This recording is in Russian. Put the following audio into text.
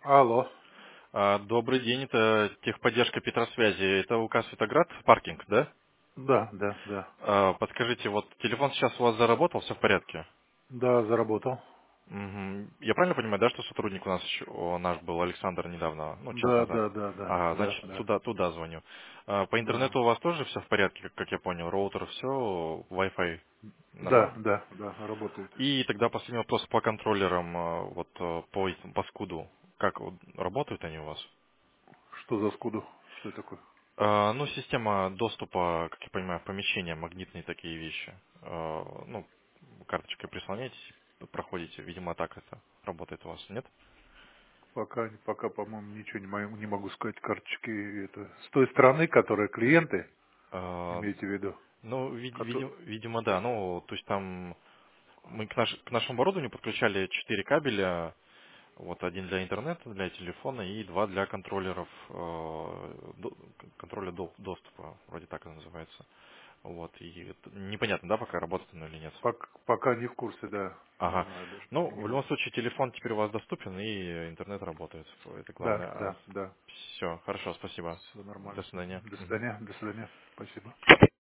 Алло. Добрый день, это техподдержка Петросвязи. Это УК Светоград, паркинг, да? Да, да, да. Подскажите, вот телефон сейчас у вас заработал, все в порядке? Да, заработал. Мгм. Я правильно понимаю, да, что сотрудник у нас наш был, Александр, недавно, ну, час Да, назад? да, да, да, Ага, да, значит, да, туда звоню. По да. интернету у вас тоже все в порядке, как я понял, роутер все, Wi-Fi Да, нормально? да, да, работает. И тогда последний вопрос по контроллерам, по скуду. Как вот, работают они у вас? Что за скуду? Что это такое? Ну, система доступа, как я понимаю, в помещение, магнитные такие вещи. Ну, карточкой прислоняетесь, проходите. Видимо, так это работает у вас, нет? Пока, по-моему, ничего не могу сказать. Карточки это с той стороны, которая клиенты, А, имеете в виду? Ну, Кото- видимо, да. Ну, то есть там мы к нашему оборудованию подключали 4 кабеля. Вот один для интернета, для телефона и два для контроллеров, контроля доступа, вроде так это называется. Вот, и непонятно, да, пока работает оно или нет. пока не в курсе, да. Не Ага. знаю даже. Ну, Не в любом могу. случае, телефон теперь у вас доступен, и интернет работает. Это Да, главное. да, да. Все, хорошо, спасибо. Все До нормально. свидания. До Мгм. свидания, до свидания. Спасибо.